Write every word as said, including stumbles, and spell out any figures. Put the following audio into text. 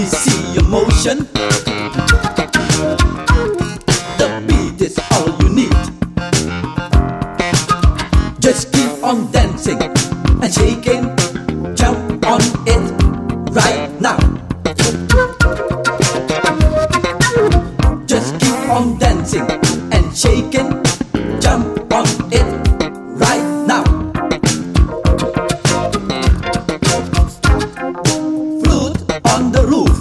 See your motion. The beat is all you need. Just keep on dancing and shaking. Jump on it.